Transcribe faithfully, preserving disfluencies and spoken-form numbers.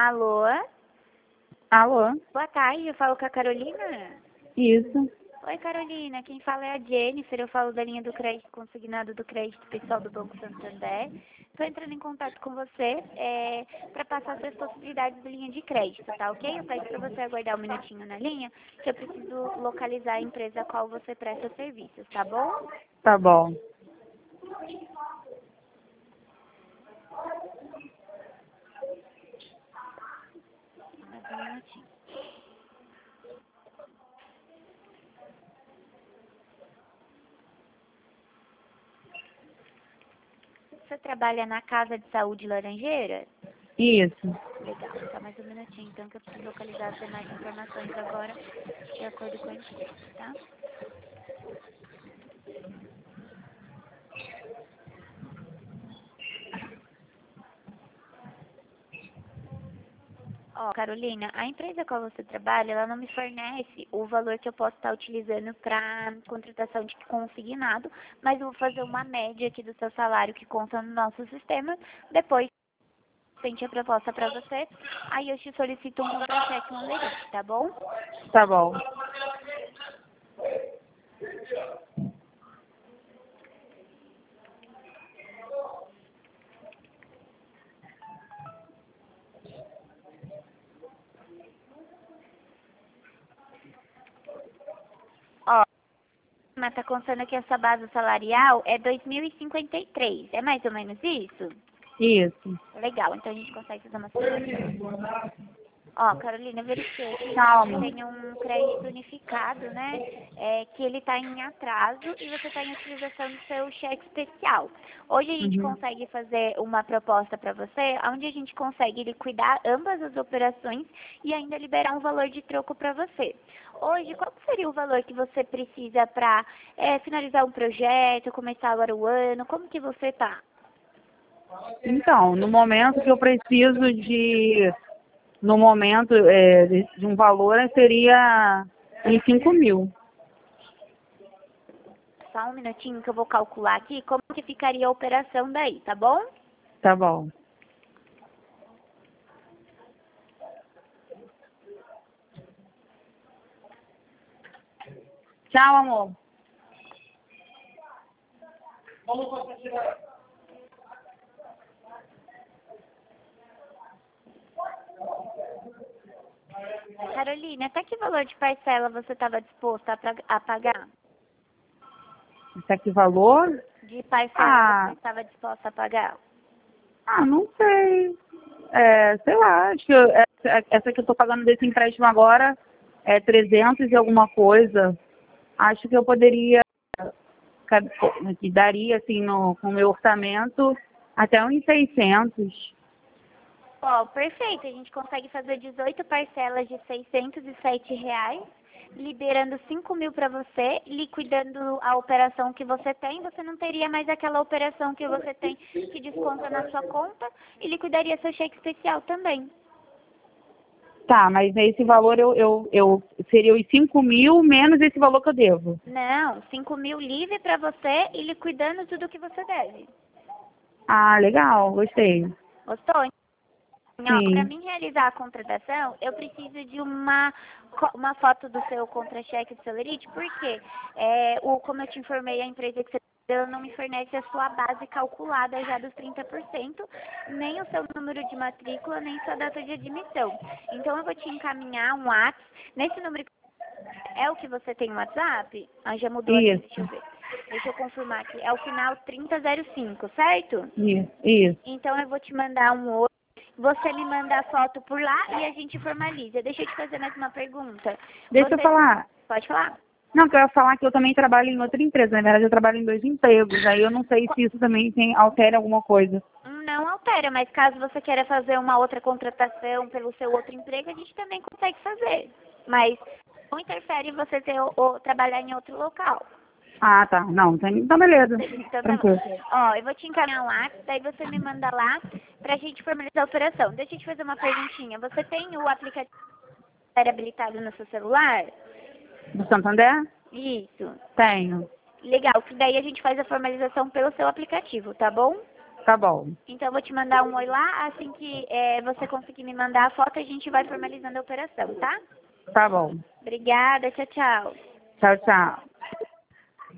Alô? Alô? Boa tarde, eu falo com a Carolina? Isso. Oi, Carolina, quem fala é a Jennifer, eu falo da linha do crédito consignado do crédito pessoal do Banco Santander. Estou entrando em contato com você é, para passar suas possibilidades de linha de crédito, tá ok? Eu peço para você aguardar um minutinho na linha, que eu preciso localizar a empresa a qual você presta serviços, tá bom? Tá bom. Mais um minutinho. Você trabalha na Casa de Saúde Laranjeira? Isso. Legal, só mais um minutinho, então, que eu preciso localizar as demais informações agora, de acordo com a empresa, tá? Ó, Carolina, a empresa com a qual você trabalha, ela não me fornece o valor que eu posso estar utilizando para contratação de consignado, mas eu vou fazer uma média aqui do seu salário que consta no nosso sistema, depois sente a proposta para você, aí eu te solicito um contra-cheque, um lerite, tá bom? Tá bom. Ó, mas tá constando que essa base salarial é dois mil e cinquenta e três, é mais ou menos isso? Isso. Legal, então a gente consegue fazer uma simulação. Ó, Carolina, eu verifiquei que Calma. você tem um crédito unificado, né? É, que ele está em atraso e você está em utilização do seu cheque especial. Hoje a gente Uhum. consegue fazer uma proposta para você, onde a gente consegue liquidar ambas as operações e ainda liberar um valor de troco para você. Hoje, qual seria o valor que você precisa para é, finalizar um projeto, começar agora o ano? Como que você está? Então, no momento que eu preciso de... No momento é, de, de um valor, seria em cinco mil. Só um minutinho que eu vou calcular aqui como que ficaria a operação daí, tá bom? Tá bom. Tchau, amor. Carolina, até que valor de parcela você estava disposta a, pra- a pagar? Isso aqui valor? De parcela você Ah, estava disposta a pagar? ah, não sei. É, sei lá, acho que eu- essa, essa que eu tô pagando desse empréstimo agora é trezentos e alguma coisa. Acho que eu poderia, que daria, assim, no, com o meu orçamento, até uns seiscentos. Ó, perfeito. A gente consegue fazer dezoito parcelas de seiscentos e sete reais, liberando cinco mil para você, liquidando a operação que você tem. Você não teria mais aquela operação que você tem que desconta na sua conta e liquidaria seu cheque especial também. Tá, mas esse valor eu, eu, eu seria os cinco mil menos esse valor que eu devo. Não, cinco mil livre para você e liquidando tudo que você deve. Ah, legal, gostei. Gostou? Para Sim. mim realizar a contratação, eu preciso de uma, co- uma foto do seu contra-cheque do seu lerite, porque é, o, como eu te informei, a empresa que você ela não me fornece a sua base calculada já dos trinta por cento, nem o seu número de matrícula, nem sua data de admissão. Então eu vou te encaminhar um WhatsApp. Nesse número é o que você tem no WhatsApp? Ah, já mudou aqui, deixa eu Isso, ver. Deixa eu confirmar aqui. É o final trinta zero cinco, certo? isso, isso. Então eu vou te mandar um outro. Você me manda a foto por lá e a gente formaliza. Deixa eu te fazer mais uma pergunta. Deixa eu Você falar. pode falar? Não, que eu ia falar que eu também trabalho em outra empresa. Na verdade, eu trabalho em dois empregos. Aí eu não sei se isso também tem, altera alguma coisa. Hum, Não altera, mas caso você queira fazer uma outra contratação pelo seu outro emprego, a gente também consegue fazer. Mas não interfere em você ter o, o- trabalhar em outro local. Ah, tá. Não, tem... então beleza. Então tá bom. Tranquilo. Ó, eu vou te encaminhar lá, daí você me manda lá pra gente formalizar a operação. Deixa eu te fazer uma perguntinha. Você tem o aplicativo habilitado no seu celular? Do Santander? Isso. Tenho. Legal, que daí a gente faz a formalização pelo seu aplicativo, tá bom? Tá bom. Então, eu vou te mandar um oi lá. Assim que é, você conseguir me mandar a foto, a gente vai formalizando a operação, tá? Tá bom. Obrigada. Tchau, tchau. Tchau, tchau.